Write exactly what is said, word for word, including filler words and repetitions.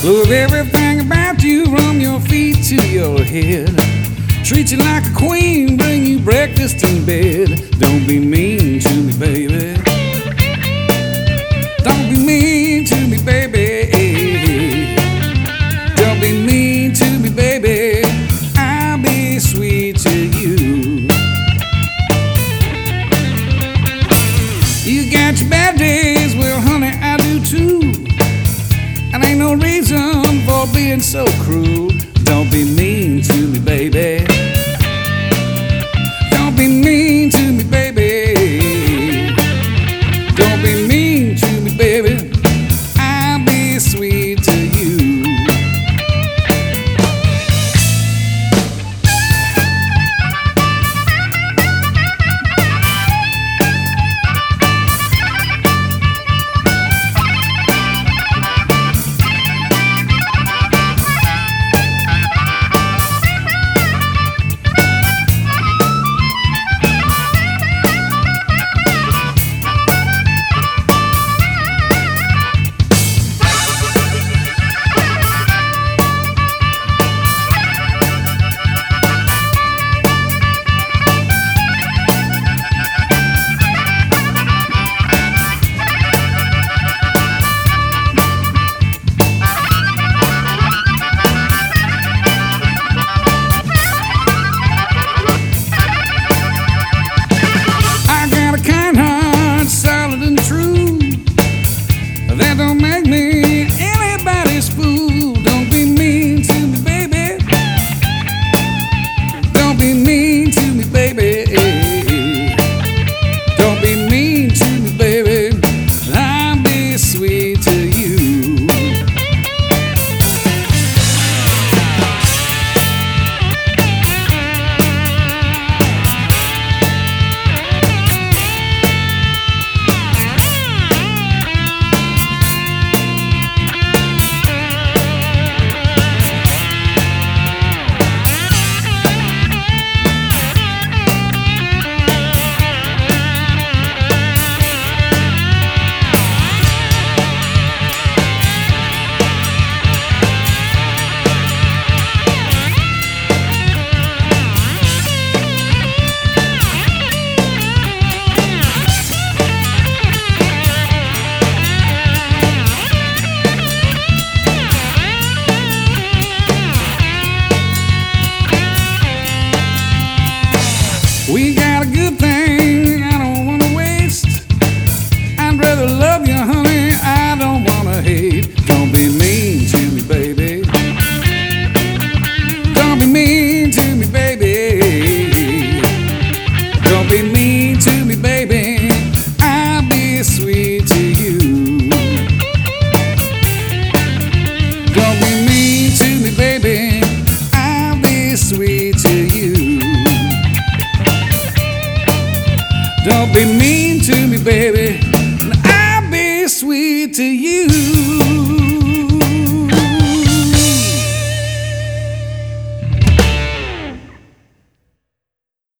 Love everything about you from your feet to your head. Treat you like a queen, bring you breakfast in bed. Don't be mean to me, baby. Don't be mean to me, baby. Don't be mean to me, baby. I'll be sweet to you. You got your bad days, well, honey, I do too. And ain't no reason for being so cruel. Don't be mean to me, baby. Don't be mean to me, baby. Don't be mean to me, baby. I'll be sweet to you. That don't make me anybody's fool. Don't be mean to me, baby. Don't be mean to me, baby. Don't be mean to me, baby. I'll be sweet to you. We got a good thing I don't wanna waste. I'd rather love you, honey, I don't wanna hate. Don't be mean to me, baby. Don't be mean to me, baby. Don't be mean to me, baby. I'll be sweet to you. Don't be mean to me, baby. I'll be sweet to you. Don't be mean to me, baby, and I'll be sweet to you.